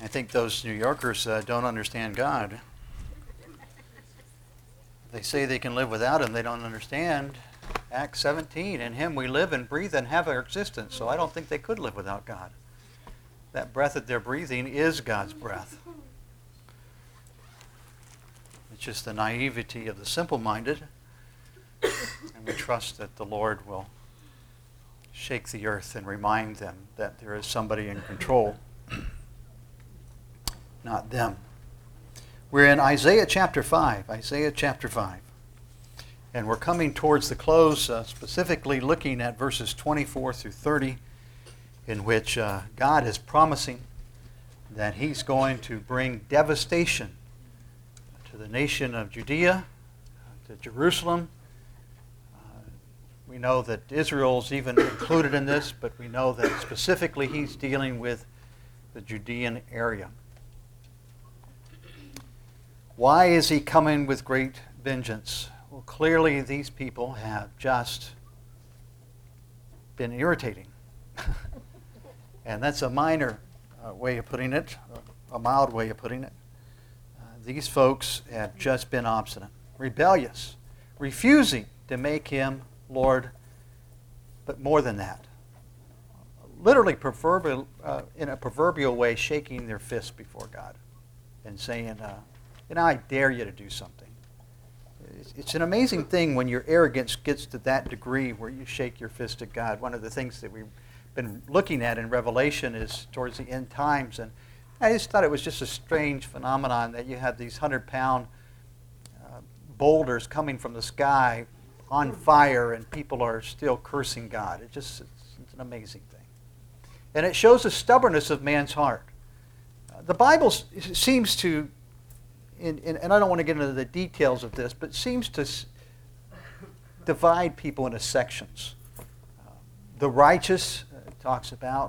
I think those New Yorkers don't understand God. They say they can live without Him. They don't understand Acts 17. In Him we live and breathe and have our existence. So I don't think they could live without God. That breath that they're breathing is God's breath. It's just the naivety of the simple-minded. And we trust that the Lord will shake the earth and remind them that there is somebody in control, not them. We're in Isaiah chapter 5. Isaiah chapter 5. And we're coming towards the close, specifically looking at verses 24 through 30, in which God is promising that He's going to bring devastation to the nation of Judea, to Jerusalem. We know that Israel's even included in this, but we know that specifically He's dealing with the Judean area. Why is He coming with great vengeance? Well, clearly these people have just been irritating. And that's a minor way of putting it, a mild way of putting it. These folks have just been obstinate, rebellious, refusing to make Him Lord, but more than that, literally in a proverbial way, shaking their fist before God and saying, I dare you to do something. It's an amazing thing when your arrogance gets to that degree where you shake your fist at God. One of the things that we've been looking at in Revelation is towards the end times, and I just thought it was just a strange phenomenon that you have these 100-pound boulders coming from the sky on fire, and people are still cursing God. It's an amazing thing. And it shows the stubbornness of man's heart. The Bible seems to, and I don't want to get into the details of this, but seems to divide people into sections. The righteous, it talks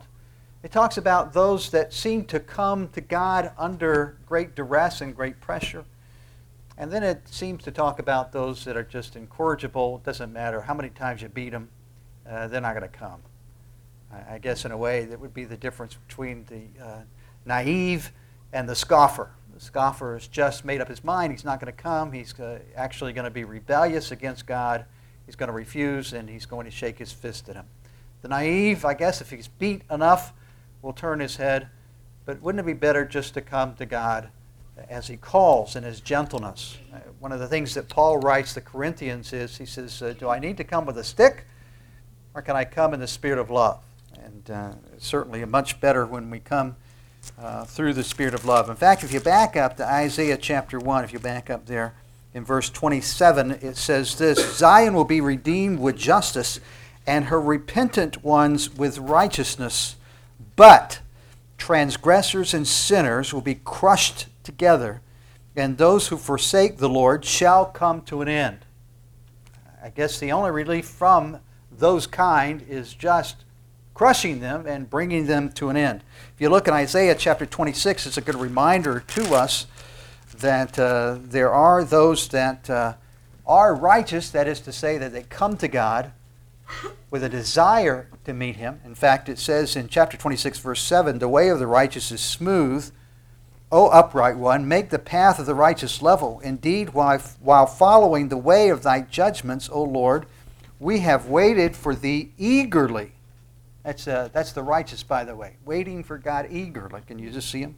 about those that seem to come to God under great duress and great pressure. And then it seems to talk about those that are just incorrigible. It doesn't matter how many times you beat them, they're not going to come. I guess in a way that would be the difference between the naive and the scoffer. The scoffer has just made up his mind. He's not going to come. He's actually going to be rebellious against God. He's going to refuse, and he's going to shake his fist at Him. The naive, I guess, if he's beat enough, will turn his head. But wouldn't it be better just to come to God as He calls in His gentleness? One of the things that Paul writes to Corinthians is, he says, do I need to come with a stick, or can I come in the spirit of love? And it's certainly much better when we come through the spirit of love. In fact, if you back up to Isaiah chapter 1, if you back up there in verse 27, it says this: Zion will be redeemed with justice, and her repentant ones with righteousness, but transgressors and sinners will be crushed together, and those who forsake the Lord shall come to an end. I guess the only relief from those kind is just crushing them and bringing them to an end. If you look in Isaiah chapter 26, it's a good reminder to us that there are those that are righteous, that is to say that they come to God with a desire to meet Him. In fact, it says in chapter 26, verse 7, the way of the righteous is smooth, O upright one, make the path of the righteous level. Indeed, while following the way of thy judgments, O Lord, we have waited for thee eagerly. That's the righteous, by the way, waiting for God eagerly. Can you just see Him?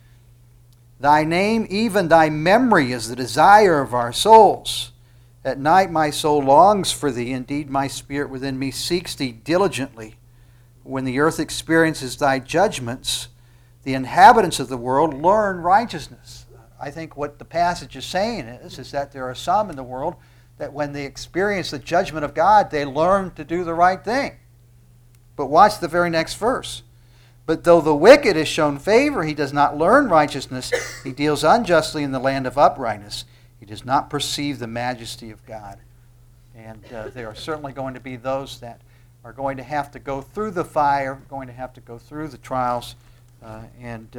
Thy name, even thy memory, is the desire of our souls. At night my soul longs for thee. Indeed, my spirit within me seeks thee diligently. When the earth experiences thy judgments, the inhabitants of the world learn righteousness. I think what the passage is saying is that there are some in the world that when they experience the judgment of God, they learn to do the right thing. But watch the very next verse. But though the wicked is shown favor, he does not learn righteousness. He deals unjustly in the land of uprightness. He does not perceive the majesty of God. And there are certainly going to be those that are going to have to go through the fire, going to have to go through the trials, and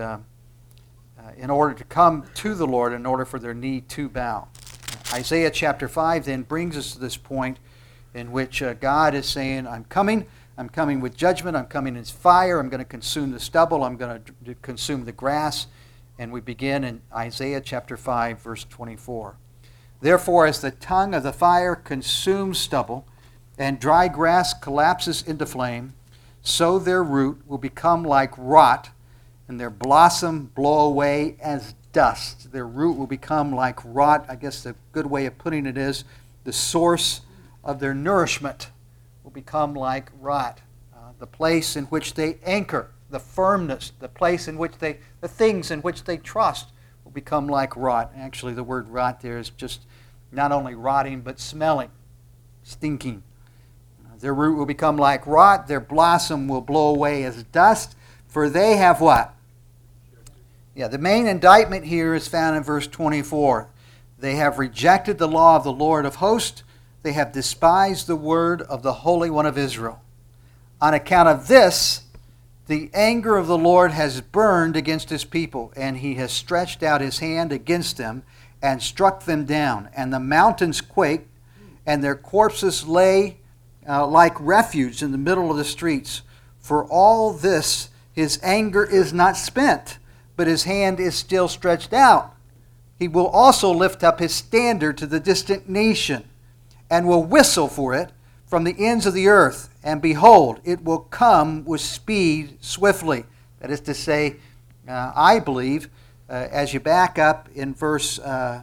in order to come to the Lord, in order for their knee to bow. Isaiah chapter 5 then brings us to this point in which God is saying, I'm coming I'm coming with judgment. I'm coming as fire. I'm going to consume the stubble. I'm going to consume the grass. And we begin in Isaiah chapter 5, verse 24. Therefore, as the tongue of the fire consumes stubble, and dry grass collapses into flame, so their root will become like rot, and their blossom blow away as dust. Their root will become like rot. I guess the good way of putting it is the source of their nourishment will become like rot. The place in which they anchor, the firmness, the place in which the things in which they trust will become like rot. Actually, the word rot there is just not only rotting, but smelling, stinking. Their root will become like rot. Their blossom will blow away as dust. For they have what? Yeah, the main indictment here is found in verse 24. They have rejected the law of the Lord of hosts. They have despised the word of the Holy One of Israel. On account of this, the anger of the Lord has burned against his people, and he has stretched out his hand against them and struck them down. And the mountains quaked, and their corpses lay like refuge in the middle of the streets. For all this, his anger is not spent, but his hand is still stretched out. He will also lift up his standard to the distant nation, and will whistle for it from the ends of the earth. And behold, it will come with speed swiftly. That is to say, I believe, as you back up in verse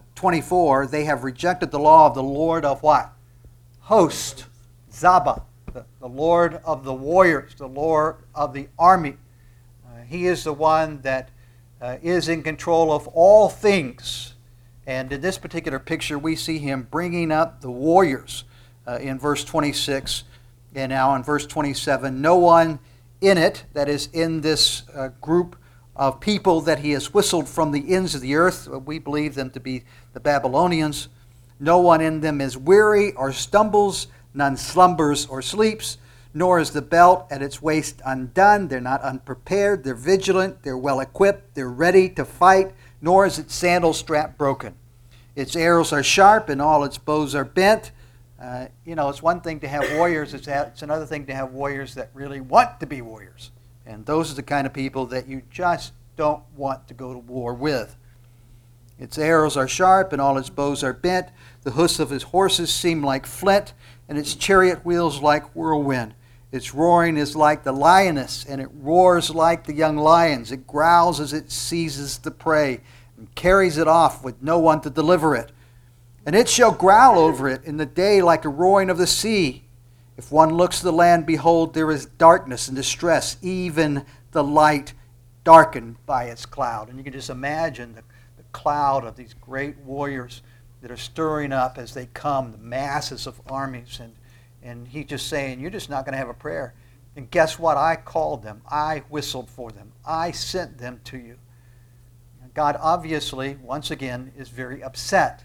24, they have rejected the law of the Lord of what? Host, Zaba, the Lord of the warriors, the Lord of the army. He is the one that is in control of all things. And in this particular picture, we see him bringing up the warriors in verse 26. And now in verse 27, no one in it, that is in this group of people that he has whistled from the ends of the earth, we believe them to be the Babylonians, no one in them is weary or stumbles, none slumbers or sleeps, nor is the belt at its waist undone. They're not unprepared, they're vigilant, they're well equipped, they're ready to fight, nor is its sandal strap broken. Its arrows are sharp and all its bows are bent. It's one thing to have warriors, it's another thing to have warriors that really want to be warriors. And those are the kind of people that you just don't want to go to war with. Its arrows are sharp and all its bows are bent. The hoofs of his horses seem like flint, and its chariot wheels like whirlwind. Its roaring is like the lioness, and it roars like the young lions. It growls as it seizes the prey, and carries it off with no one to deliver it. And it shall growl over it in the day like a roaring of the sea. If one looks to the land, behold, there is darkness and distress, even the light darkened by its cloud. And you can just imagine the cloud of these great warriors that are stirring up as they come, the masses of armies. And he's just saying, you're just not going to have a prayer. And guess what? I called them. I whistled for them. I sent them to you. God obviously, once again, is very upset.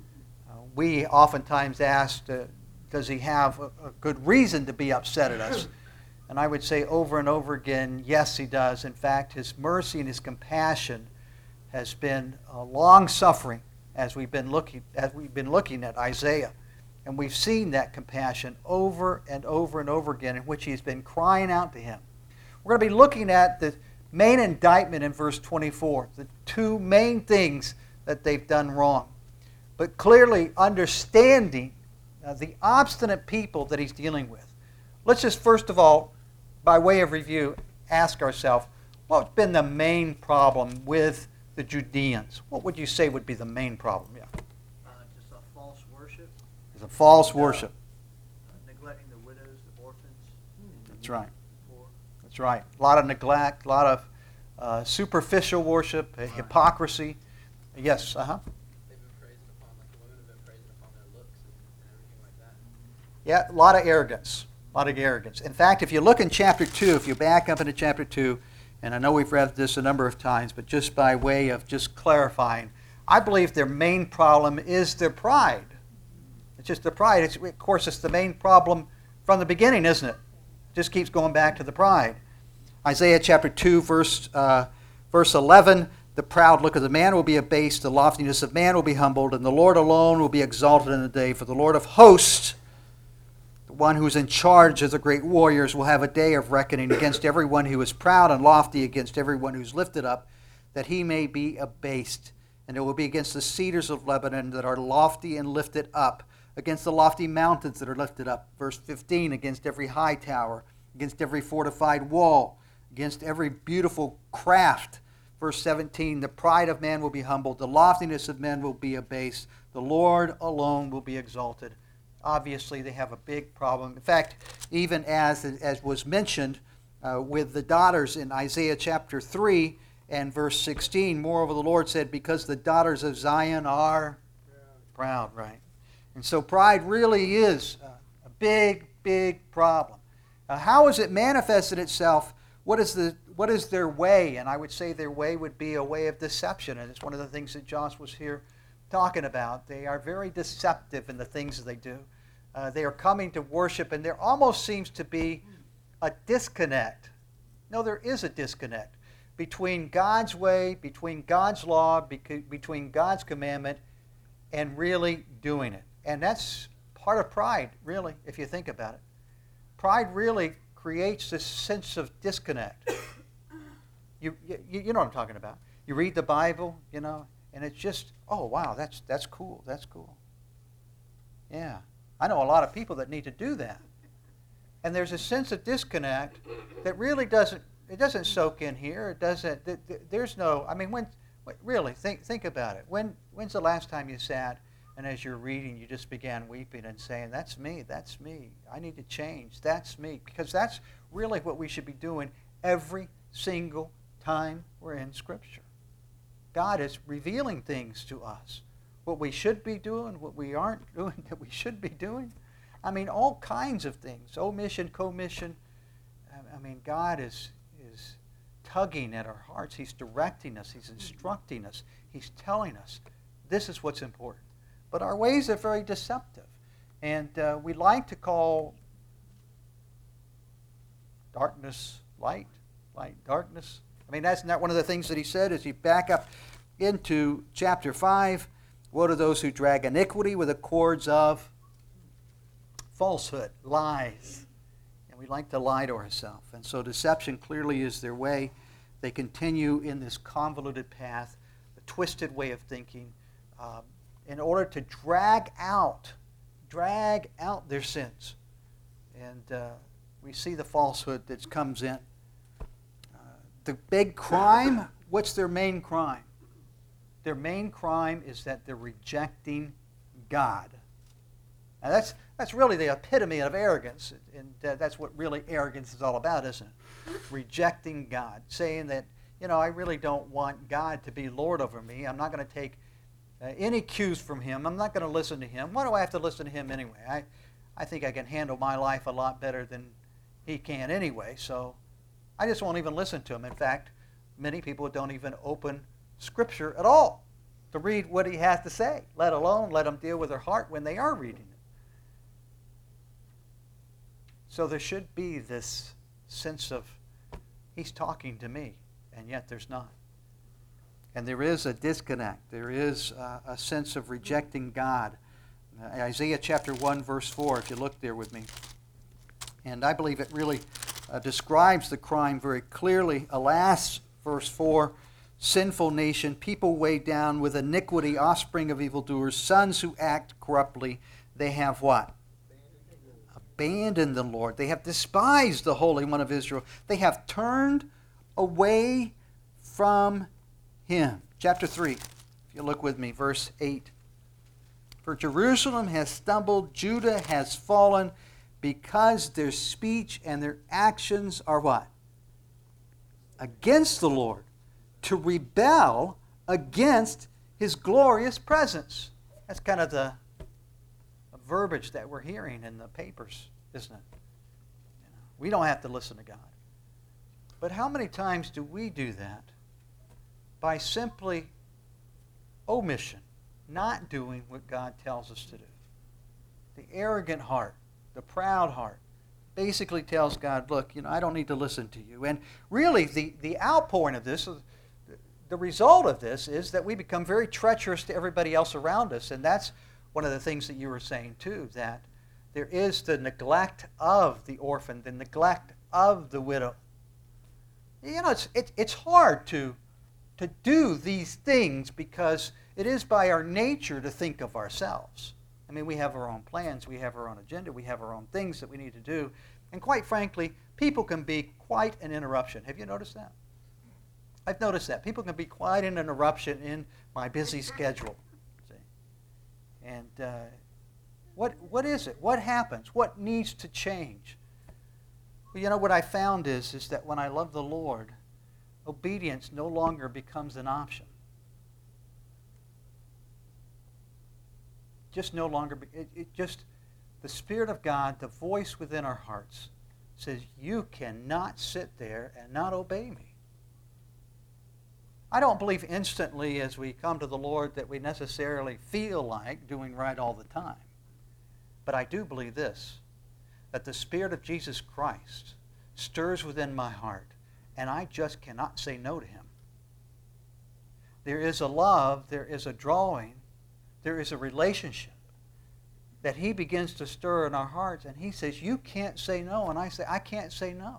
We oftentimes ask, does he have a good reason to be upset at us? And I would say over and over again, yes, he does. In fact, his mercy and his compassion has been long-suffering as we've been looking at Isaiah. And we've seen that compassion over and over and over again in which he's been crying out to him. We're going to be looking at the main indictment in verse 24, the two main things that they've done wrong. But clearly understanding the obstinate people that he's dealing with. Let's just first of all, by way of review, ask ourselves, what's been the main problem with the Judeans? What would you say would be the main problem? Yeah. Just a false worship. It's a false worship. Neglecting the widows, the orphans. That's right. The poor. That's right. A lot of neglect, a lot of superficial worship, hypocrisy. Yes, They've been praising upon, like the women have been praising upon their looks and everything like that. Yeah, a lot of arrogance. A lot of arrogance. In fact, if you look in chapter 2, if you back up into chapter 2, and I know we've read this a number of times, but just by way of just clarifying, I believe their main problem is their pride. It's just their pride. Of course, it's the main problem from the beginning, isn't it? It just keeps going back to the pride. Isaiah chapter 2, verse 11, the proud look of the man will be abased, the loftiness of man will be humbled, and the Lord alone will be exalted in the day. For the Lord of hosts, The one who is in charge of the great warriors will have a day of reckoning against everyone who is proud and lofty, against everyone who is lifted up, that he may be abased. And it will be against the cedars of Lebanon that are lofty and lifted up, against the lofty mountains that are lifted up. Verse 15, against every high tower, against every fortified wall, against every beautiful craft. Verse 17, the pride of man will be humbled, the loftiness of men will be abased, the Lord alone will be exalted. Obviously, they have a big problem. In fact, even as was mentioned with the daughters in Isaiah chapter 3 and verse 16, moreover, the Lord said, because the daughters of Zion are proud, right? And so pride really is a big, big problem. How has it manifested itself? What is their way? And I would say their way would be a way of deception. And it's one of the things that Josh was here talking about. They are very deceptive in the things that they do. They are coming to worship, and there almost seems to be a disconnect. No, there is a disconnect between God's way, between God's law, between God's commandment, and really doing it. And that's part of pride, really, if you think about it. Pride really creates this sense of disconnect. You know what I'm talking about. You read the Bible, and it's just, oh, wow, that's cool, that's cool. Yeah, I know a lot of people that need to do that. And there's a sense of disconnect that really doesn't soak in here. It doesn't, there's no, I mean, really, think about it. When's the last time you sat and as you're reading, you just began weeping and saying, that's me, I need to change, that's me. Because that's really what we should be doing every single time we're in Scripture. God is revealing things to us. What we should be doing, what we aren't doing that we should be doing. I mean, all kinds of things. Omission, commission. I mean, God is tugging at our hearts. He's directing us. He's instructing us. He's telling us this is what's important. But our ways are very deceptive. And we like to call darkness light, light darkness. I mean, that's not one of the things that he said as you back up into chapter 5. Woe to those who drag iniquity with the cords of falsehood, lies. And we like to lie to ourselves. And so deception clearly is their way. They continue in this convoluted path, a twisted way of thinking, in order to drag out their sins. And we see the falsehood that comes in. The big crime, what's their main crime? Their main crime is that they're rejecting God. Now that's really the epitome of arrogance, and that's what really arrogance is all about, isn't it? Rejecting God, saying that, I really don't want God to be Lord over me. I'm not going to take any cues from Him. I'm not going to listen to Him. Why do I have to listen to Him anyway? I think I can handle my life a lot better than He can anyway, so I just won't even listen to Him. In fact, many people don't even open Scripture at all to read what He has to say, let alone let Him deal with their heart when they are reading it. So there should be this sense of, He's talking to me, and yet there's not. And there is a disconnect. There is a sense of rejecting God. Isaiah chapter 1, verse 4, if you look there with me. And I believe it really describes the crime very clearly. Alas, verse 4, sinful nation, people weighed down with iniquity, offspring of evildoers, sons who act corruptly. They have what? Abandoned the Lord. They have despised the Holy One of Israel. They have turned away from Him. Chapter 3, if you look with me, verse 8. For Jerusalem has stumbled, Judah has fallen, because their speech and their actions are what? Against the Lord, to rebel against His glorious presence. That's kind of the verbiage that we're hearing in the papers, isn't it? We don't have to listen to God. But how many times do we do that by simply omission, not doing what God tells us to do? The arrogant heart, the proud heart, basically tells God, look, I don't need to listen to you. And really, the outpouring of this, the result of this is that we become very treacherous to everybody else around us. And that's one of the things that you were saying, too, that There is the neglect of the orphan, the neglect of the widow. You know, it's hard to do these things because it is by our nature to think of ourselves. I mean, we have our own plans, we have our own agenda, we have our own things that we need to do. And quite frankly, people can be quite an interruption. Have you noticed that? I've noticed that. People can be quite an interruption in my busy schedule. See? And what is it? What happens? What needs to change? Well, you know, what I found is that when I love the Lord, obedience no longer becomes an option. Just no longer, the Spirit of God, the voice within our hearts, says, you cannot sit there and not obey me. I don't believe instantly as we come to the Lord that we necessarily feel like doing right all the time. But I do believe this, that the Spirit of Jesus Christ stirs within my heart, and I just cannot say no to Him. There is a love, there is a drawing, there is a relationship that He begins to stir in our hearts, and He says, you can't say no. And I say, I can't say no.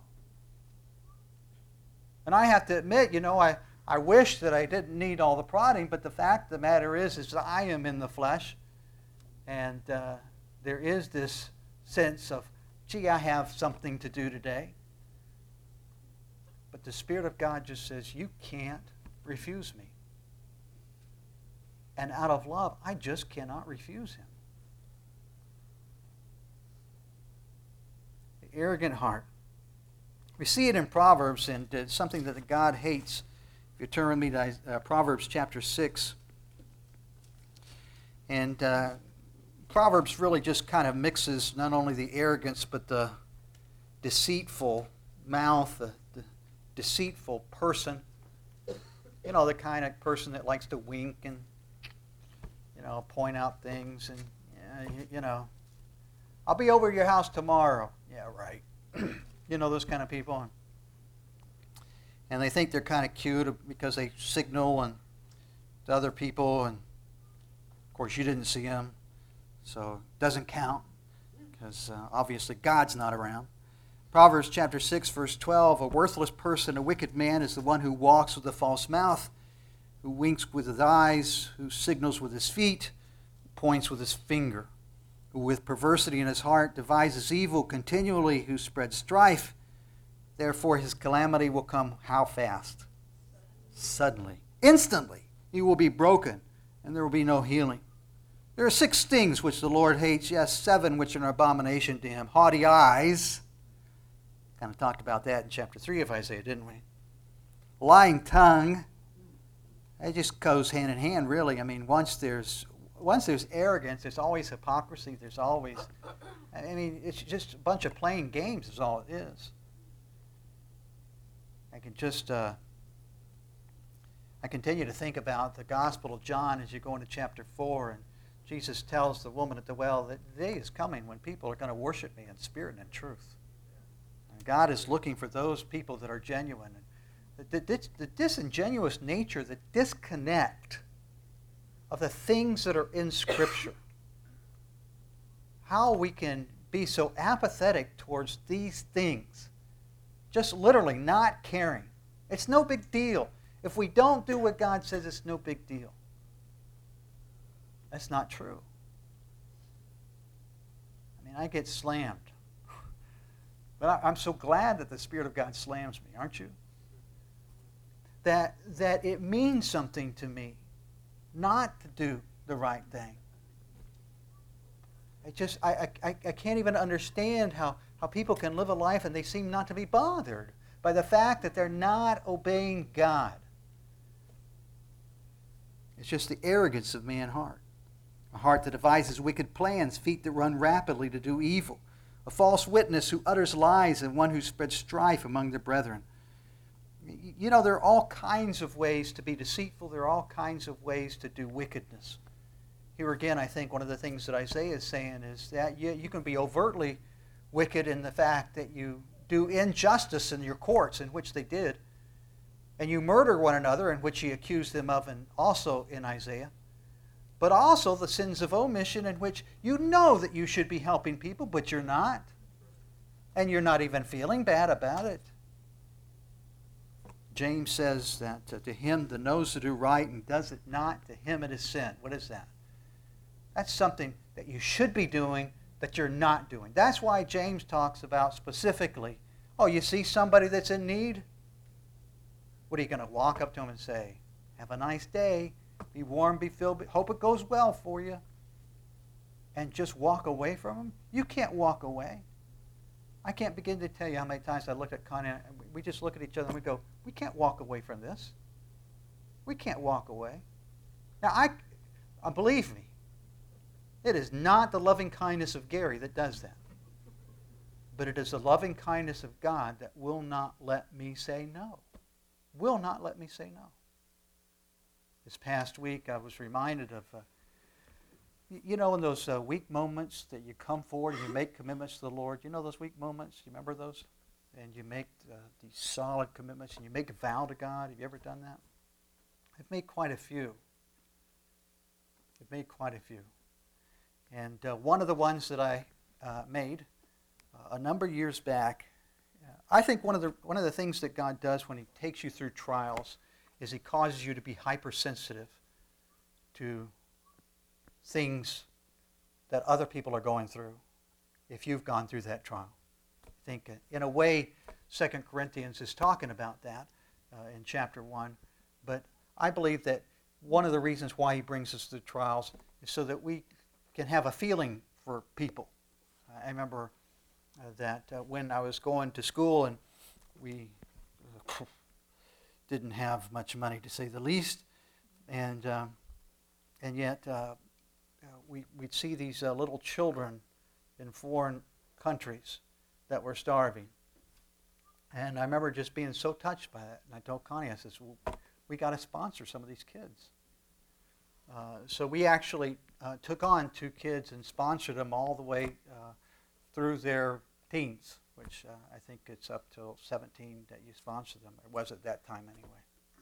And I have to admit, you know, I wish that I didn't need all the prodding, but the fact of the matter is that I am in the flesh, and there is this sense of, gee, I have something to do today. But the Spirit of God just says, you can't refuse me. And out of love, I just cannot refuse Him. The arrogant heart. We see it in Proverbs, and it's something that God hates. If you turn with me to Proverbs chapter 6. And Proverbs really just kind of mixes not only the arrogance, but the deceitful mouth, the deceitful person. You know, the kind of person that likes to wink and, you know, point out things. And, you know, I'll be over at your house tomorrow. Yeah, right. You know, those kind of people. And they think they're kind of cute because they signal and to other people. And, of course, you didn't see them. So it doesn't count because obviously God's not around. Proverbs chapter 6, verse 12, a worthless person, a wicked man, is the one who walks with a false mouth, who winks with his eyes, who signals with his feet, points with his finger, who with perversity in his heart devises evil continually, who spreads strife. Therefore his calamity will come how fast? Suddenly. Instantly he will be broken, and there will be no healing. There are 6 things which the Lord hates, yes, 7 which are an abomination to Him. Haughty eyes. Kind of talked about that in chapter 3 of Isaiah, didn't we? Lying tongue. It just goes hand in hand, really. I mean, once there's arrogance, there's always hypocrisy. There's always, I mean, it's just a bunch of playing games is all it is. I can just, I continue to think about the Gospel of John as you go into chapter 4, and Jesus tells the woman at the well that the day is coming when people are going to worship me in spirit and in truth. And God is looking for those people that are genuine. The disingenuous nature, the disconnect of the things that are in Scripture. How we can be so apathetic towards these things. Just literally not caring. It's no big deal. If we don't do what God says, it's no big deal. That's not true. I mean, I get slammed. But I'm so glad that the Spirit of God slams me, aren't you? That it means something to me not to do the right thing. I can't even understand how people can live a life and they seem not to be bothered by the fact that they're not obeying God. It's just the arrogance of man's heart. A heart that devises wicked plans, feet that run rapidly to do evil, a false witness who utters lies, and one who spreads strife among the brethren. You know, there are all kinds of ways to be deceitful. There are all kinds of ways to do wickedness. Here again, I think one of the things that Isaiah is saying is that you can be overtly wicked in the fact that you do injustice in your courts, in which they did, and you murder one another, in which he accused them of, and also in Isaiah. but also the sins of omission in which you know that you should be helping people, but you're not. And you're not even feeling bad about it. James says that to him that knows to do right and does it not, to him it is sin. What is that? That's something that you should be doing that you're not doing. That's why James talks about specifically, oh, you see somebody that's in need? What are you going to walk up to him and say, have a nice day, be warm, be filled, hope it goes well for you, and just walk away from him? You can't walk away. I can't begin to tell you how many times I look at Connie and we just look at each other and we go, we can't walk away from this. We can't walk away. Now, believe me, it is not the loving kindness of Gary that does that. But it is the loving kindness of God that will not let me say no. Will not let me say no. This past week I was reminded of, in those weak moments that you come forward and you make commitments to the Lord. You know those weak moments? You remember those? And you make these solid commitments and you make a vow to God. Have you ever done that? I've made quite a few. And one of the ones that I made a number of years back, I think one of the things that God does when He takes you through trials is He causes you to be hypersensitive to things that other people are going through if you've gone through that trial. I think in a way 2 Corinthians is talking about that in chapter 1, but I believe that one of the reasons why He brings us through trials is so that we can have a feeling for people. I remember that when I was going to school and we didn't have much money, to say the least, and yet we'd see these little children in foreign countries that were starving. And I remember just being so touched by that. And I told Connie, I said, well, we got to sponsor some of these kids. So we actually took on 2 kids and sponsored them all the way through their teens, which I think it's up till 17 that you sponsor them. It was at that time anyway.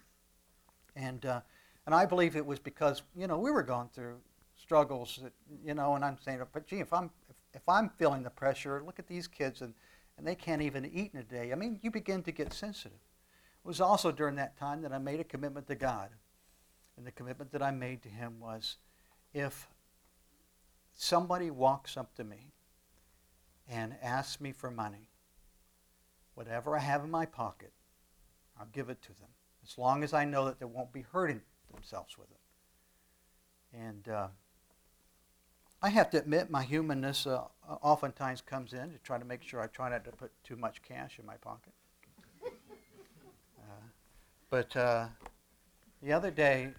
And I believe it was because, we were going through struggles, that, and I'm saying, but gee, if I'm feeling the pressure, look at these kids and they can't even eat in a day. I mean, you begin to get sensitive. It was also during that time that I made a commitment to God. And the commitment that I made to Him was, if somebody walks up to me and asks me for money, whatever I have in my pocket, I'll give it to them, as long as I know that they won't be hurting themselves with it. And I have to admit, my humanness oftentimes comes in to try to make sure I try not to put too much cash in my pocket. But the other day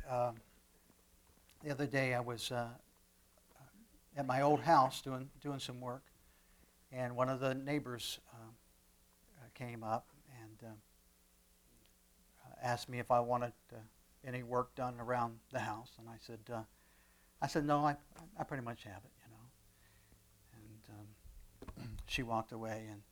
I was at my old house doing some work, and one of the neighbors came up and asked me if I wanted any work done around the house, and I said no, I pretty much have it, And she walked away, and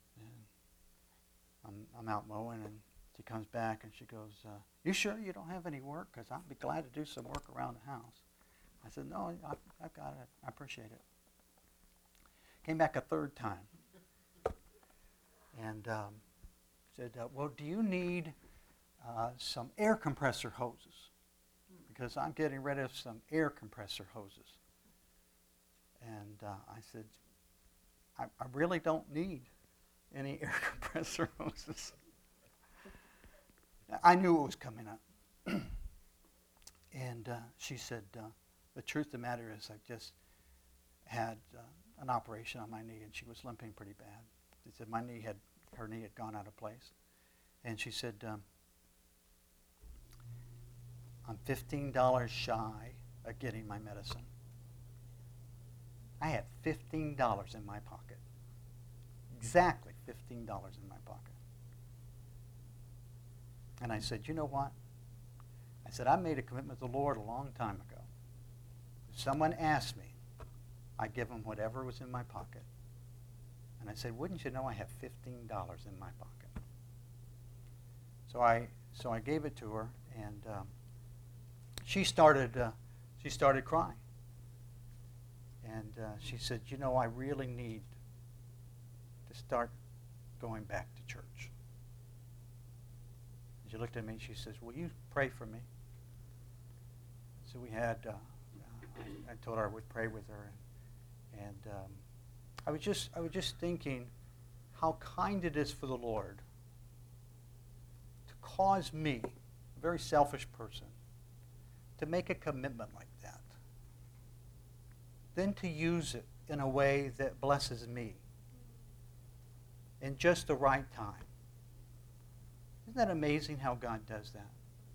I'm out mowing, and she comes back and she goes, "You sure you don't have any work? Because I'd be glad to do some work around the house." I said, "No, I've got it. I appreciate it." Came back a third time, and said, "Well, do you need some air compressor hoses? Because I'm getting rid of some air compressor hoses." And I said, I really don't need any air compressor hoses. I knew it was coming up. And she said, the truth of the matter is I just had an operation on my knee, and she was limping pretty bad. She said her knee had gone out of place. And she said, I'm $15 shy of getting my medicine. I had $15 in my pocket. Exactly $15 in my pocket. And I said, you know what? I said, I made a commitment to the Lord a long time ago. If someone asked me, I'd give them whatever was in my pocket. And I said, wouldn't you know I have $15 in my pocket? So I gave it to her, and she started she started crying. And she said, you know, I really need to start going back to church. And she looked at me and she says, will you pray for me? So we had, I told her I would pray with her. And I was just thinking how kind it is for the Lord to cause me, a very selfish person, to make a commitment like that. Then to use it in a way that blesses me in just the right time. Isn't that amazing how God does that?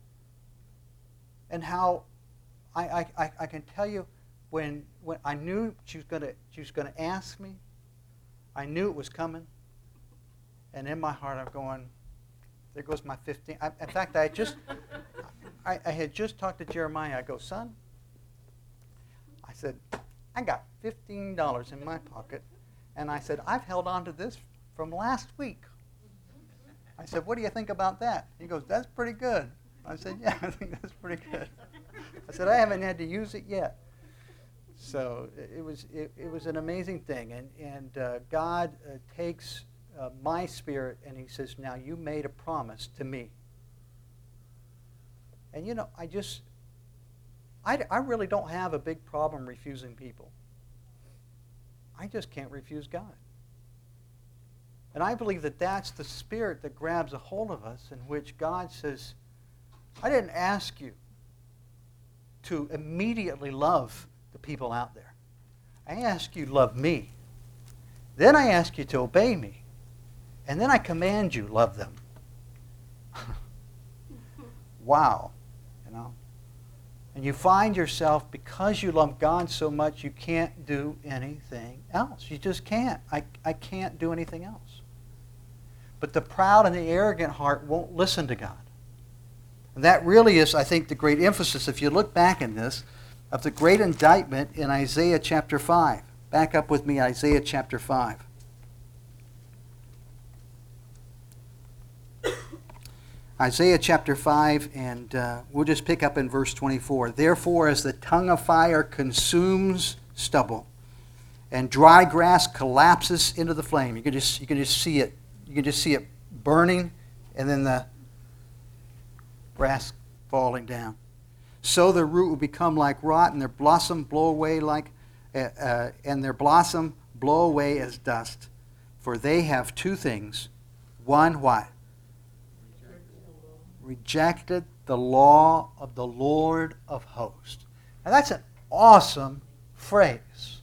And how I can tell you when I knew she was going to ask me, I knew it was coming. And in my heart, I'm going, there goes my 15. In fact, I had just talked to Jeremiah. I go, son, I said, I got $15 in my pocket. And I said, I've held on to this from last week. I said, what do you think about that? He goes, that's pretty good. I said, yeah, I think that's pretty good. I said, I haven't had to use it yet. So it was an amazing thing. And God takes my spirit and he says, now you made a promise to me. And you know, I really don't have a big problem refusing people. I just can't refuse God. And I believe that that's the spirit that grabs a hold of us, in which God says, I didn't ask you to immediately love the people out there. I asked you to love me. Then I ask you to obey me. And then I command you, love them. Wow. You know? And you find yourself, because you love God so much, you can't do anything else. You just can't. I can't do anything else. But the proud and the arrogant heart won't listen to God. And that really is, I think, the great emphasis, if you look back in this, of the great indictment in Isaiah chapter 5. Back up with me, Isaiah chapter 5. Isaiah chapter 5, and we'll just pick up in verse 24. Therefore, as the tongue of fire consumes stubble, and dry grass collapses into the flame. You can just see it. You can just see it burning, and then the grass falling down. So their root will become like rot, and their blossom blow away as dust. For they have two things. One, what? Rejected the law of the Lord of hosts. Now that's an awesome phrase.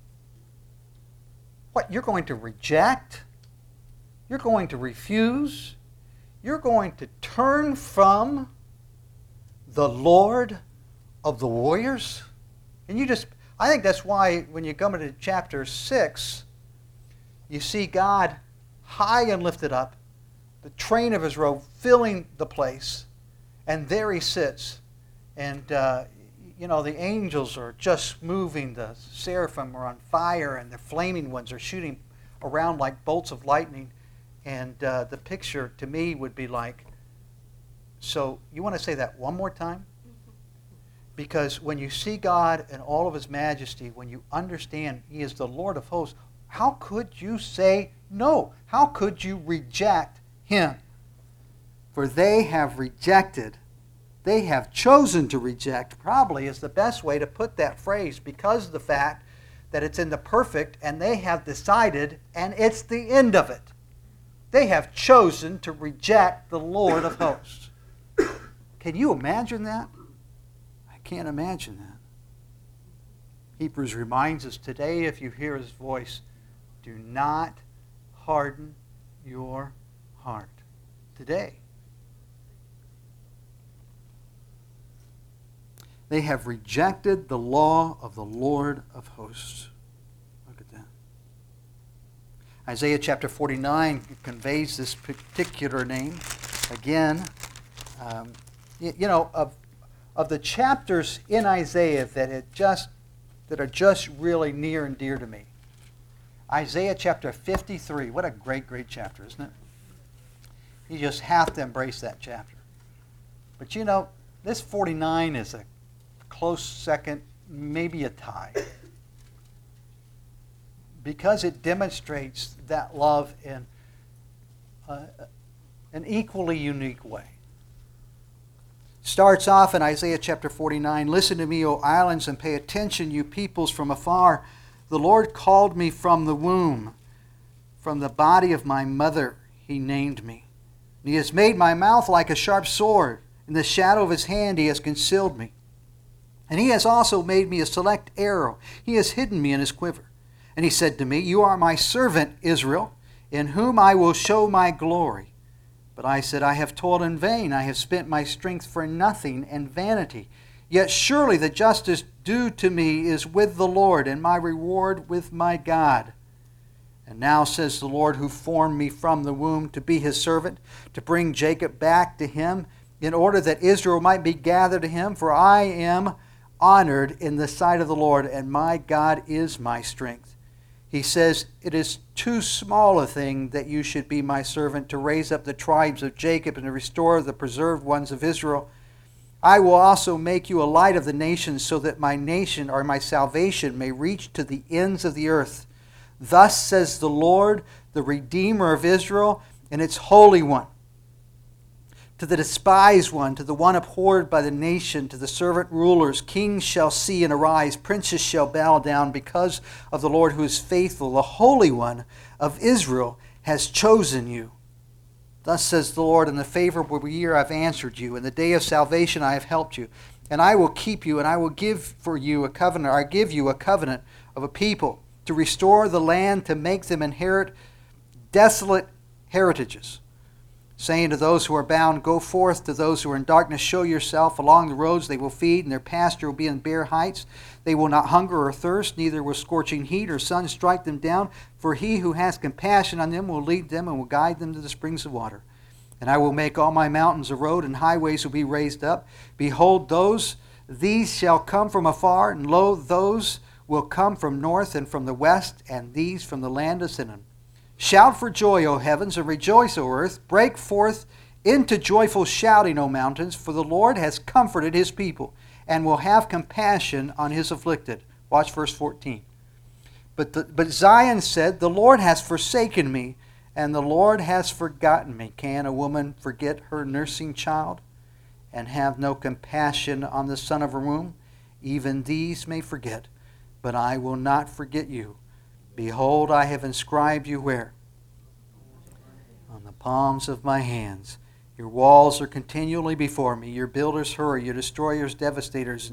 What, you're going to reject? You're going to refuse? You're going to turn from the Lord of the warriors? And I think that's why when you come into chapter 6, you see God high and lifted up, the train of his robe filling the place, and there he sits. And, the angels are just moving. The seraphim are on fire, and the flaming ones are shooting around like bolts of lightning. And the picture to me would be like, so you want to say that one more time? Because when you see God in all of his majesty, when you understand he is the Lord of hosts, how could you say no? How could you reject him? For they have rejected, they have chosen to reject, probably is the best way to put that phrase, because of the fact that it's in the perfect, and they have decided, and it's the end of it. They have chosen to reject the Lord of hosts. Can you imagine that? I can't imagine that. Hebrews reminds us today, if you hear his voice, do not harden your heart. Today. They have rejected the law of the Lord of hosts. Look at that. Isaiah chapter 49 conveys this particular name. Again, of the chapters in Isaiah that are just really near and dear to me. Isaiah chapter 53. What a great, great chapter, isn't it? You just have to embrace that chapter. But this 49 is a close second, maybe a tie. Because it demonstrates that love in an equally unique way. Starts off in Isaiah chapter 49, "Listen to me, O islands, and pay attention, you peoples from afar. The Lord called me from the womb. From the body of my mother he named me. And he has made my mouth like a sharp sword. In the shadow of his hand he has concealed me. And he has also made me a select arrow. He has hidden me in his quiver. And he said to me, You are my servant, Israel, in whom I will show my glory. But I said, I have toiled in vain. I have spent my strength for nothing and vanity. Yet surely the justice due to me is with the Lord, and my reward with my God. And now says the Lord, who formed me from the womb to be his servant, to bring Jacob back to him, in order that Israel might be gathered to him. For I am honored in the sight of the Lord, and my God is my strength. He says, It is too small a thing that you should be my servant, to raise up the tribes of Jacob and to restore the preserved ones of Israel. I will also make you a light of the nations, so that my nation, or my salvation, may reach to the ends of the earth. Thus says the Lord, the Redeemer of Israel, and its Holy One. To the despised one, to the one abhorred by the nation, to the servant rulers, kings shall see and arise, princes shall bow down, because of the Lord who is faithful. The Holy One of Israel has chosen you. Thus says the Lord, in the favorable year I've answered you, in the day of salvation I have helped you, and I will keep you, and I will give for you a covenant, or I give you a covenant of a people, to restore the land, to make them inherit desolate heritages. Saying to those who are bound, Go forth. To those who are in darkness, show yourself. Along the roads they will feed, and their pasture will be in bare heights. They will not hunger or thirst, neither will scorching heat or sun strike them down. For he who has compassion on them will lead them and will guide them to the springs of water. And I will make all my mountains a road, and highways will be raised up. Behold, these shall come from afar, and lo, those will come from north and from the west, and these from the land of Sinon. Shout for joy, O heavens, and rejoice, O earth. Break forth into joyful shouting, O mountains, for the Lord has comforted his people, and will have compassion on his afflicted. Watch verse 14. But Zion said, The Lord has forsaken me, and the Lord has forgotten me. Can a woman forget her nursing child, and have no compassion on the son of her womb? Even these may forget, but I will not forget you. Behold, I have inscribed you where? On the palms of my hands. Your walls are continually before me. Your builders hurry. Your destroyers, devastators,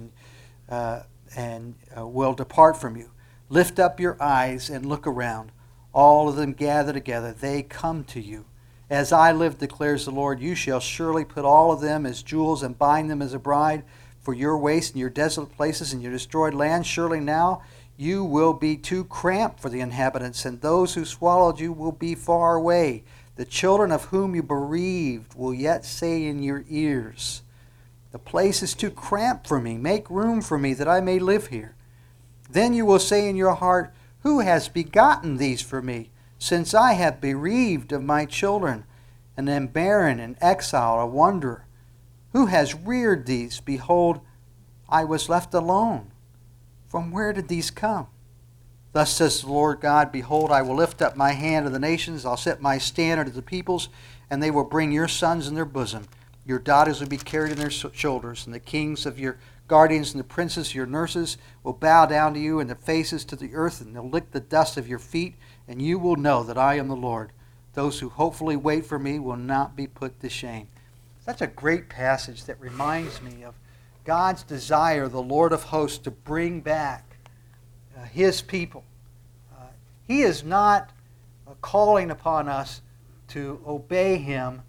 and will depart from you. Lift up your eyes and look around. All of them gather together. They come to you. As I live, declares the Lord, you shall surely put all of them as jewels and bind them as a bride for your waste and your desolate places and your destroyed land. Surely now you will be too cramped for the inhabitants, and those who swallowed you will be far away. The children of whom you bereaved will yet say in your ears, The place is too cramped for me. Make room for me that I may live here. Then you will say in your heart, Who has begotten these for me, since I have bereaved of my children, and am barren and exile, a wanderer? Who has reared these? Behold, I was left alone. From where did these come? Thus says the Lord God, Behold, I will lift up my hand to the nations. I'll set my standard to the peoples, and they will bring your sons in their bosom. Your daughters will be carried in their shoulders, and the kings of your guardians and the princes of your nurses will bow down to you, and their faces to the earth, and they'll lick the dust of your feet, and you will know that I am the Lord. Those who hopefully wait for me will not be put to shame. Such a great passage that reminds me of God's desire, the Lord of hosts, to bring back his people. He is not calling upon us to obey him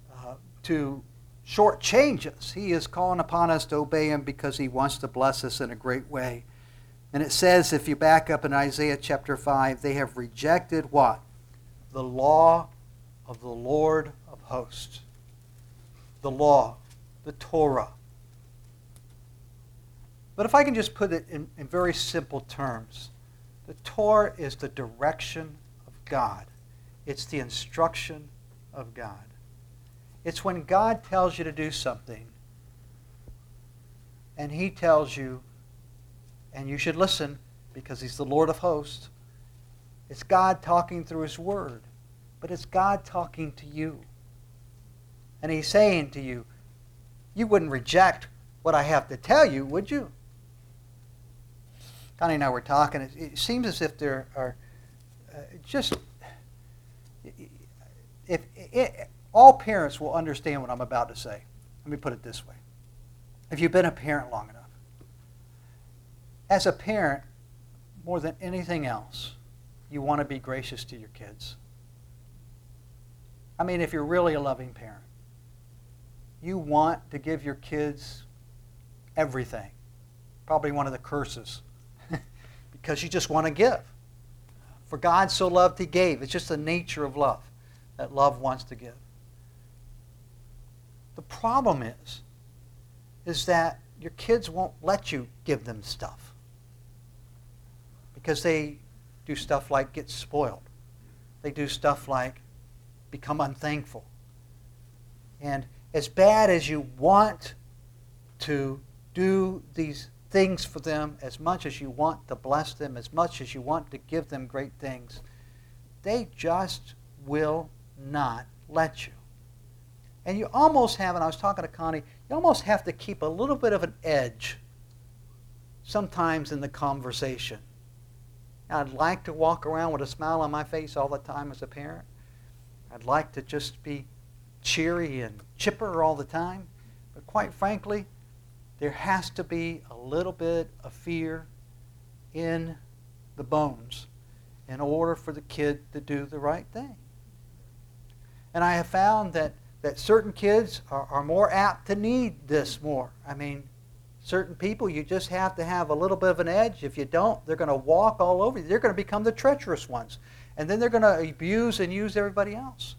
to shortchange us. He is calling upon us to obey him because he wants to bless us in a great way. And it says, if you back up in Isaiah chapter 5, they have rejected what? The law of the Lord of hosts. The law, the Torah. But if I can just put it in very simple terms, the Torah is the direction of God. It's the instruction of God. It's when God tells you to do something, and He tells you, and you should listen because He's the Lord of hosts. It's God talking through His Word, but it's God talking to you. And He's saying to you, you wouldn't reject what I have to tell you, would you? Connie and I were talking. It seems as if there are all parents will understand what I'm about to say. Let me put it this way. If you've been a parent long enough, as a parent, more than anything else, you want to be gracious to your kids. I mean, if you're really a loving parent, you want to give your kids everything. Probably one of the curses. Because you just want to give. For God so loved, He gave. It's just the nature of love, that love wants to give. The problem is that your kids won't let you give them stuff. Because they do stuff like get spoiled. They do stuff like become unthankful. And as bad as you want to do these things for them, as much as you want to bless them, as much as you want to give them great things, they just will not let you. And you almost have, and I was talking to Connie, you almost have to keep a little bit of an edge sometimes in the conversation. Now, I'd like to walk around with a smile on my face all the time as a parent. I'd like to just be cheery and chipper all the time. But quite frankly, there has to be a little bit of fear in the bones in order for the kid to do the right thing. And I have found that certain kids are more apt to need this more. I mean, certain people, you just have to have a little bit of an edge. If you don't, they're going to walk all over you. They're going to become the treacherous ones. And then they're going to abuse and use everybody else.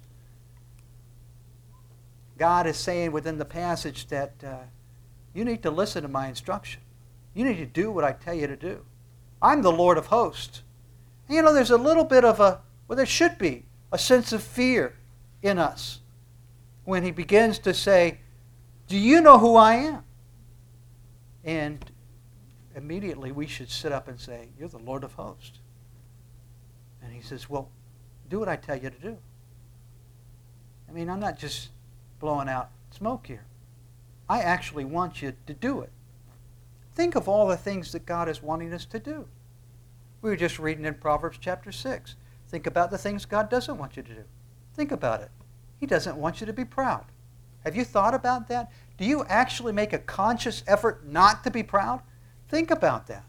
God is saying within the passage that you need to listen to my instruction. You need to do what I tell you to do. I'm the Lord of hosts. And you know, there's a little bit of there should be a sense of fear in us when He begins to say, do you know who I am? And immediately we should sit up and say, you're the Lord of hosts. And He says, well, do what I tell you to do. I mean, I'm not just blowing out smoke here. I actually want you to do it. Think of all the things that God is wanting us to do. We were just reading in Proverbs chapter 6. Think about the things God doesn't want you to do. Think about it. He doesn't want you to be proud. Have you thought about that? Do you actually make a conscious effort not to be proud? Think about that.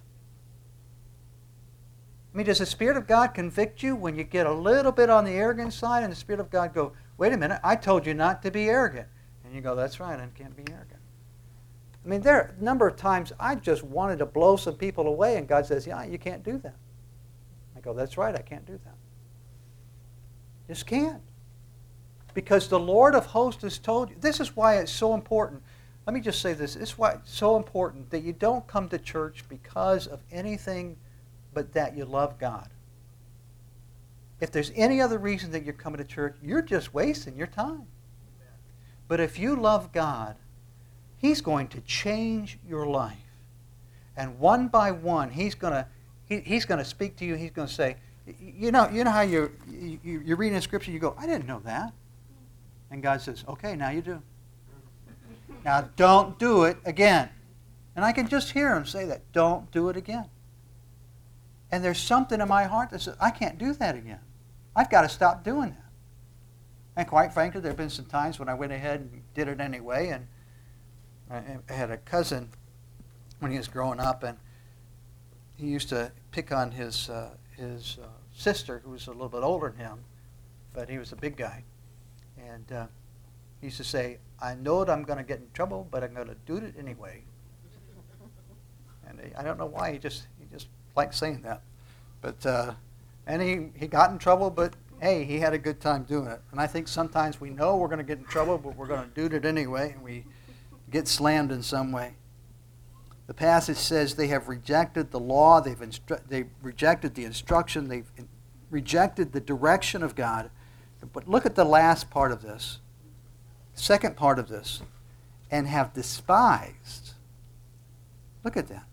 I mean, does the Spirit of God convict you when you get a little bit on the arrogant side and the Spirit of God go, wait a minute, I told you not to be arrogant. And you go, that's right, I can't be arrogant. I mean, there are a number of times I just wanted to blow some people away, and God says, yeah, you can't do that. I go, that's right, I can't do that. Just can't. Because the Lord of hosts has told you. This is why it's so important. Let me just say this. This is why it's so important that you don't come to church because of anything but that you love God. If there's any other reason that you're coming to church, you're just wasting your time. But if you love God, He's going to change your life. And one by one, He's going to speak to you. He's going to say, you know how you're reading in Scripture, you go, I didn't know that. And God says, okay, now you do. Now don't do it again. And I can just hear Him say that. Don't do it again. And there's something in my heart that says, I can't do that again. I've got to stop doing that. And quite frankly, there have been some times when I went ahead and did it anyway. And I had a cousin when he was growing up, and he used to pick on his sister, who was a little bit older than him, but he was a big guy. And he used to say, I know that I'm going to get in trouble, but I'm going to do it anyway. And I don't know why, he just liked saying that. But and he got in trouble, but hey, he had a good time doing it. And I think sometimes we know we're going to get in trouble, but we're going to do it anyway, and we get slammed in some way. The passage says they have rejected the law, they've rejected the instruction, they've rejected the direction of God. But look at the last part of this, second part of this, and have despised Look at that.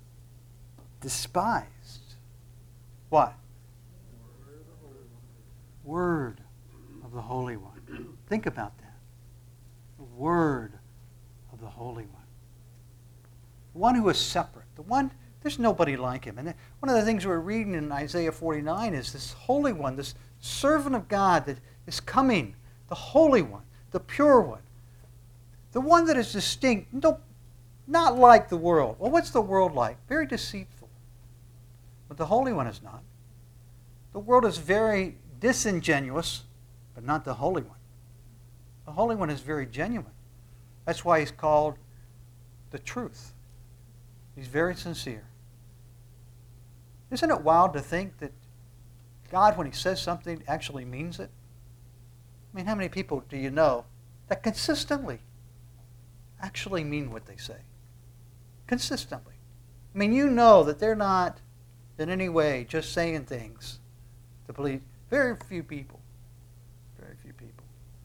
Despised. What? Word of the Holy One. Think about that. The Word of the Holy One. The one who is separate. The one, there's nobody like him. And one of the things we're reading in Isaiah 49 is this Holy One, this servant of God that is coming. The Holy One, the pure one. The one that is distinct, not like the world. Well, what's the world like? Very deceitful. But the Holy One is not. The world is very disingenuous, but not the Holy One. The Holy One is very genuine. That's why he's called the truth. He's very sincere. Isn't it wild to think that God, when he says something, actually means it? I mean, how many people do you know that consistently actually mean what they say? Consistently. I mean, you know that they're not in any way just saying things to believe. Very few people. Very few people.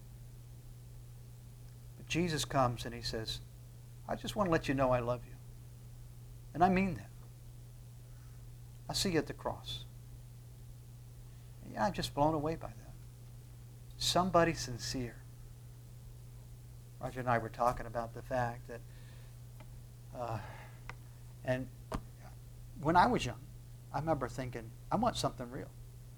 But Jesus comes and he says, I just want to let you know I love you. And I mean that. I see you at the cross. And yeah, I'm just blown away by that. Somebody sincere. Roger and I were talking about the fact that, and when I was young, I remember thinking, I want something real.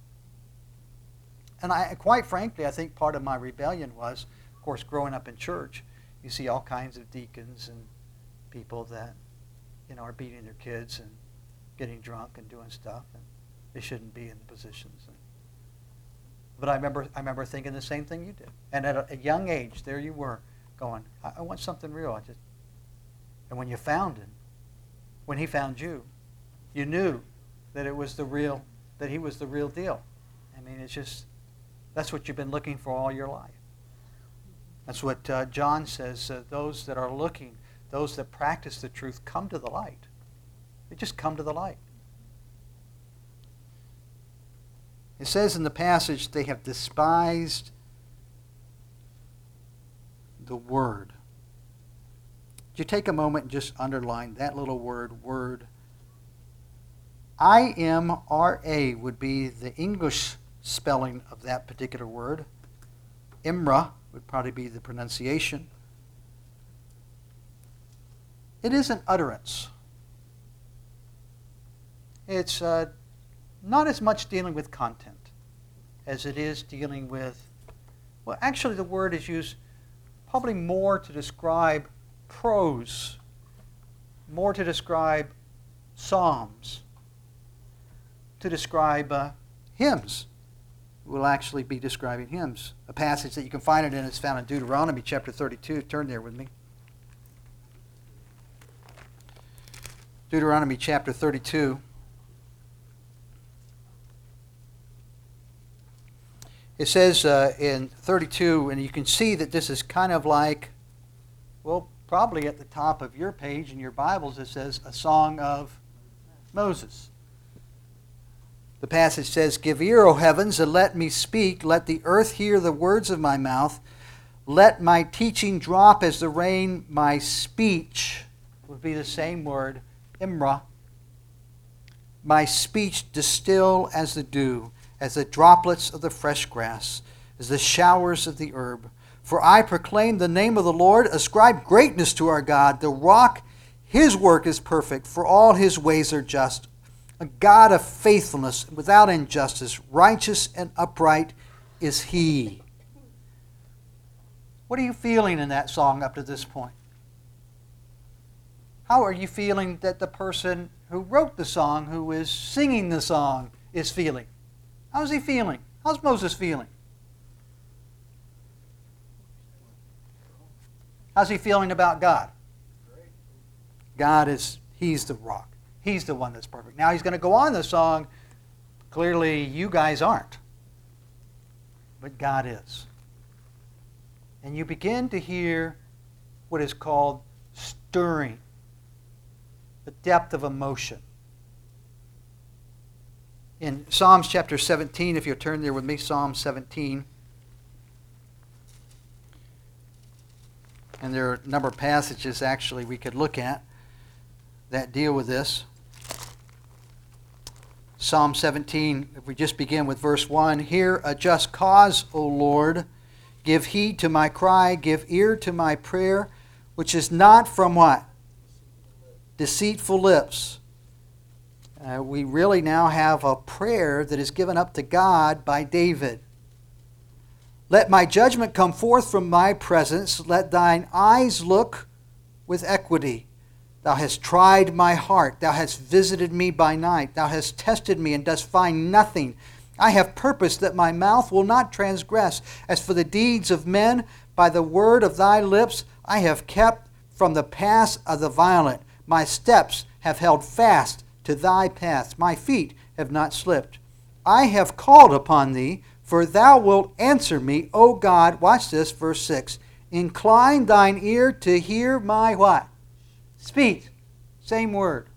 And quite frankly, I think part of my rebellion was, of course, growing up in church, you see all kinds of deacons and people that, are beating their kids and getting drunk and doing stuff, and they shouldn't be in the positions. But I remember thinking the same thing you did. And at a young age, there you were, going, I want something real. And when you found him, when he found you, you knew that it was that he was the real deal. I mean, that's what you've been looking for all your life. That's what John says, those that are looking, those that practice the truth, come to the light. They just come to the light. It says in the passage, they have despised the word. Would you take a moment and just underline that little word, word? I-M-R-A would be the English spelling of that particular word. Imra would probably be the pronunciation. It is an utterance. It's not as much dealing with content as it is dealing with, well, actually the word is used probably more to describe prose, more to describe psalms, to describe hymns. We'll actually be describing hymns. A passage that you can find it in is found in Deuteronomy chapter 32. Turn there with me. Deuteronomy chapter 32. It says in 32, and you can see that this is kind of like, well, probably at the top of your page in your Bibles, it says a song of Moses. The passage says, Give ear, O heavens, and let me speak. Let the earth hear the words of my mouth. Let my teaching drop as the rain. My speech would be the same word, imra. My speech distill as the dew, as the droplets of the fresh grass, as the showers of the herb. For I proclaim the name of the Lord. Ascribe greatness to our God, the rock. His work is perfect, for all his ways are just. A God of faithfulness, without injustice, righteous and upright is he. What are you feeling in that song up to this point? How are you feeling that the person who wrote the song, who is singing the song, is feeling? How's he feeling? How's Moses feeling? How's he feeling about God? He's the rock. He's the one that's perfect. Now he's going to go on the song. Clearly you guys aren't. But God is. And you begin to hear what is called stirring. The depth of emotion. In Psalms chapter 17, if you'll turn there with me, Psalm 17. And there are a number of passages actually we could look at. that deal with this. Psalm 17, if we just begin with verse 1, hear a just cause, O Lord. Give heed to my cry, give ear to my prayer, which is not from what? Deceitful lips. We really now have a prayer that is given up to God by David. Let my judgment come forth from my presence. Let thine eyes look with equity. Thou hast tried my heart. Thou hast visited me by night. Thou hast tested me and dost find nothing. I have purposed that my mouth will not transgress. As for the deeds of men, by the word of thy lips, I have kept from the paths of the violent. My steps have held fast to thy paths. My feet have not slipped. I have called upon thee, for thou wilt answer me, O God. Watch this, verse 6. Incline thine ear to hear my what? Speech. Same word.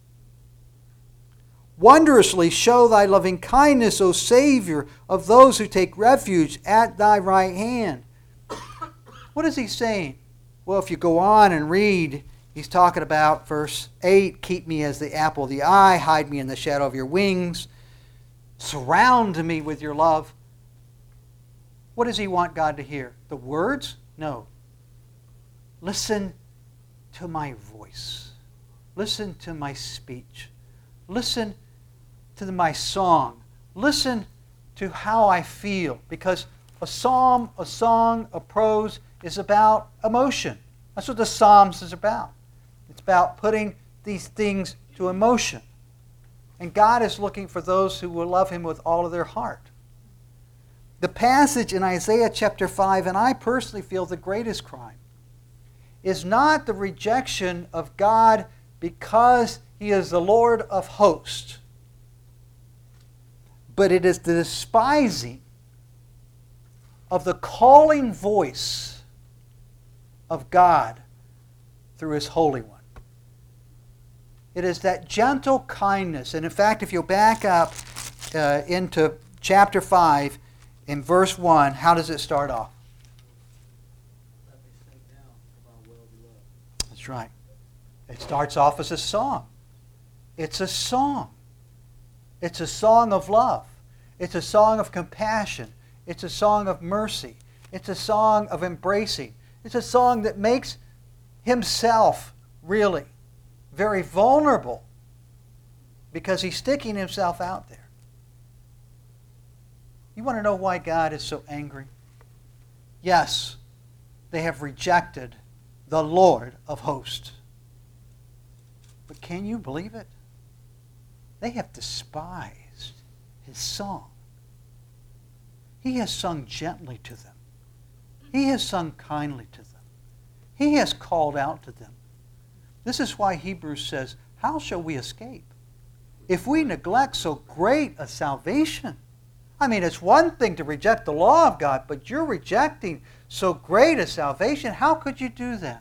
Wondrously show thy loving kindness, O Savior, of those who take refuge at thy right hand. What is he saying? Well, if you go on and read, he's talking about verse 8, keep me as the apple of the eye, hide me in the shadow of your wings, surround me with your love. What does he want God to hear? The words? No. Listen to my voice. Listen to my speech. Listen to my song. Listen to how I feel. Because a psalm, a song, a prose is about emotion. That's what the Psalms is about. It's about putting these things to emotion. And God is looking for those who will love Him with all of their heart. The passage in Isaiah chapter 5, and I personally feel the greatest crime, is not the rejection of God because He is the Lord of hosts, but it is the despising of the calling voice of God through His Holy One. It is that gentle kindness. And in fact, if you back up into chapter 5, in verse 1, how does it start off? Let me sing now of our well-beloved. That's right. It starts off as a song. It's a song. It's a song of love. It's a song of compassion. It's a song of mercy. It's a song of embracing. It's a song that makes himself really very vulnerable because he's sticking himself out there. You want to know why God is so angry? Yes, they have rejected the Lord of hosts. But can you believe it? They have despised His song. He has sung gently to them. He has sung kindly to them. He has called out to them. This is why Hebrews says, how shall we escape if we neglect so great a salvation? I mean, it's one thing to reject the law of God, but you're rejecting so great a salvation. How could you do that?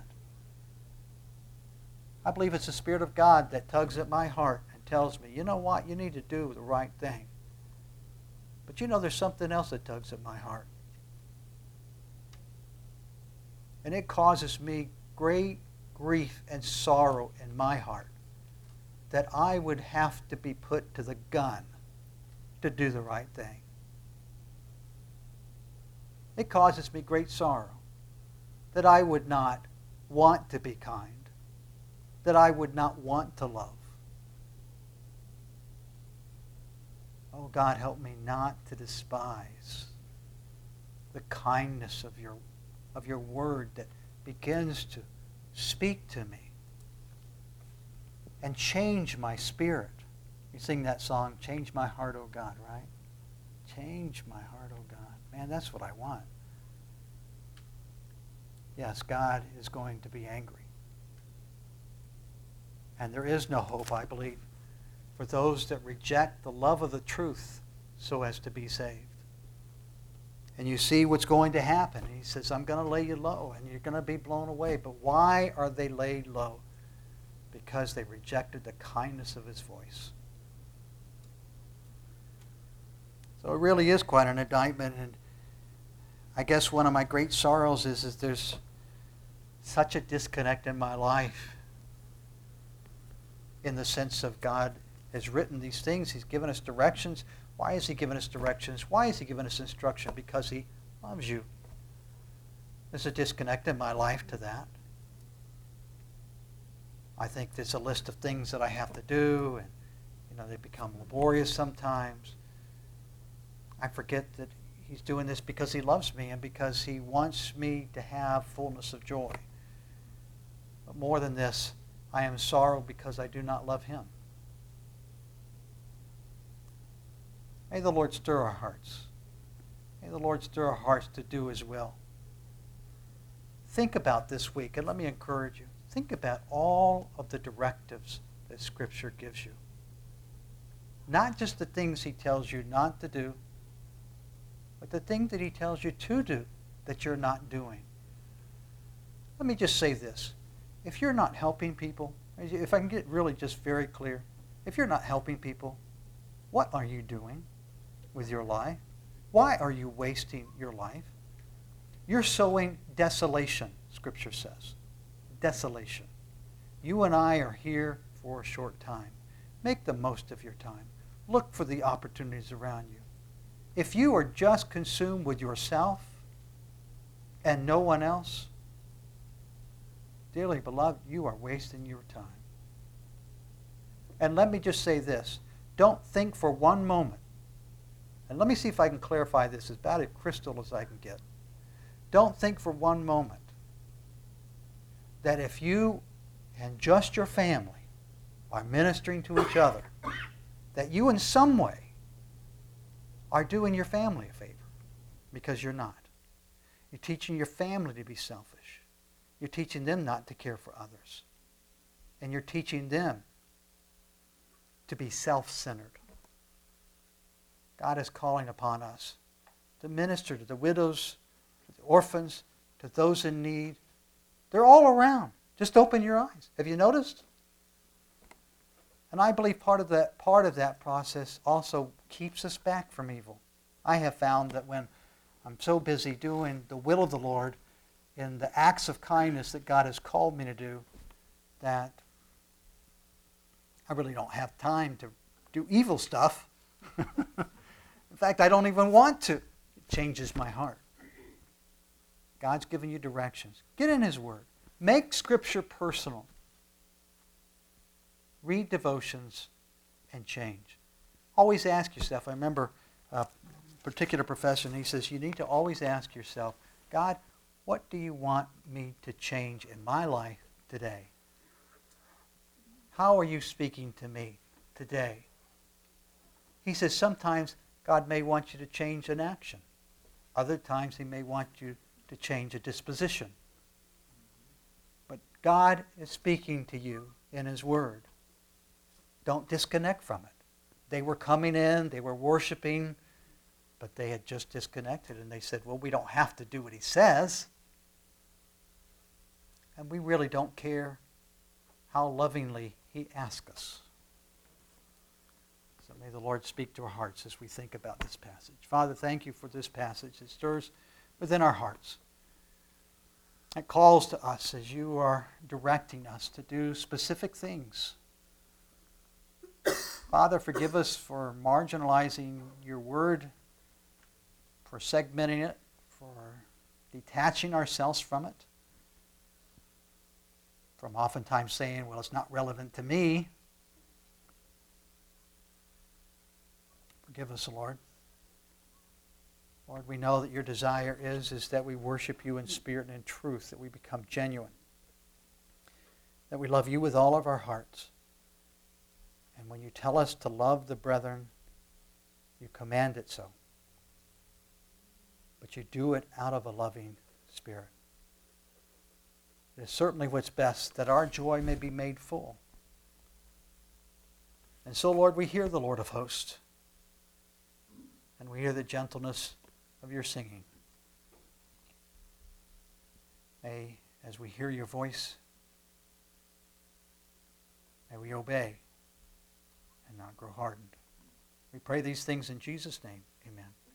I believe it's the Spirit of God that tugs at my heart and tells me, you know what, you need to do the right thing. But you know, there's something else that tugs at my heart. And it causes me great grief and sorrow in my heart that I would have to be put to the gun to do the right thing. It causes me great sorrow that I would not want to be kind, that I would not want to love. Oh God, help me not to despise the kindness of your word that begins to speak to me and change my spirit. You sing that song, Change My Heart, O God, right? Change my heart, O God. Man, that's what I want. Yes, God is going to be angry. And there is no hope, I believe, for those that reject the love of the truth so as to be saved. And you see what's going to happen. He says, I'm going to lay you low, and you're going to be blown away. But why are they laid low? Because they rejected the kindness of His voice. So it really is quite an indictment. And I guess one of my great sorrows is there's such a disconnect in my life in the sense of God has written these things. He's given us directions. Why has He given us directions? Why has He given us instruction? Because He loves you. There's a disconnect in my life to that. I think there's a list of things that I have to do, and they become laborious sometimes. I forget that He's doing this because He loves me and because He wants me to have fullness of joy. But more than this, I am sorrow because I do not love Him. May the Lord stir our hearts. May the Lord stir our hearts to do His will. Think about this week, and let me encourage you. Think about all of the directives that Scripture gives you. Not just the things He tells you not to do, but the things that He tells you to do that you're not doing. Let me just say this. If you're not helping people, if I can get really just very clear, if you're not helping people, what are you doing with your life? Why are you wasting your life? You're sowing desolation, Scripture says. Desolation. You and I are here for a short time. Make the most of your time. Look for the opportunities around you. If you are just consumed with yourself and no one else, dearly beloved, you are wasting your time. And let me just say this. Don't think for one moment, and let me see if I can clarify this as about as crystal as I can get. Don't think for one moment that if you and just your family are ministering to each other, that you in some way are doing your family a favor, because you're not. You're teaching your family to be selfish. You're teaching them not to care for others. And you're teaching them to be self-centered. God is calling upon us to minister to the widows, to the orphans, to those in need. They're all around. Just open your eyes. Have you noticed? And I believe part of that process also keeps us back from evil. I have found that when I'm so busy doing the will of the Lord in the acts of kindness that God has called me to do, that I really don't have time to do evil stuff. In fact, I don't even want to. It changes my heart. God's given you directions. Get in His Word. Make Scripture personal. Read devotions and change. Always ask yourself. I remember a particular professor, and he says, you need to always ask yourself, God, what do you want me to change in my life today? How are you speaking to me today? He says sometimes God may want you to change an action. Other times He may want you to change a disposition. But God is speaking to you in His Word. Don't disconnect from it. They were coming in, they were worshiping, but they had just disconnected, and they said, well, we don't have to do what He says. And we really don't care how lovingly He asks us. So may the Lord speak to our hearts as we think about this passage. Father, thank You for this passage. It stirs within our hearts. It calls to us as You are directing us to do specific things. Father, forgive us for marginalizing Your Word, for segmenting it, for detaching ourselves from it, from oftentimes saying, well, it's not relevant to me. Forgive us, Lord. Lord, we know that Your desire is that we worship You in spirit and in truth, that we become genuine, that we love You with all of our hearts. And when You tell us to love the brethren, You command it so. But You do it out of a loving spirit. It is certainly what's best, that our joy may be made full. And so, Lord, we hear the Lord of hosts. And we hear the gentleness of Your singing. May, as we hear Your voice, may we obey and not grow hardened. We pray these things in Jesus' name. Amen.